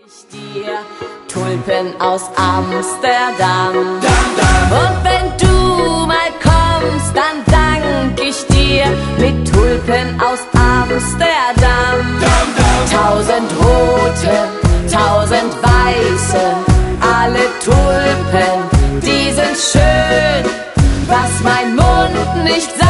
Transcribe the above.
Ich dir Tulpen aus Amsterdam. Und wenn du mal kommst, dann dank ich dir mit Tulpen aus Amsterdam. 1000 rote, 1000 weiße, alle Tulpen, die sind schön, was mein Mund nicht sagt.